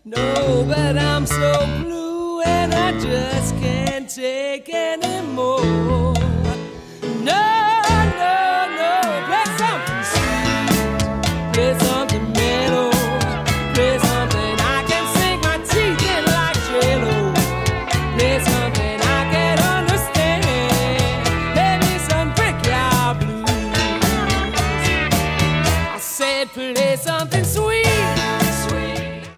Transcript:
No, but I'm so blue and I just can't take anymore.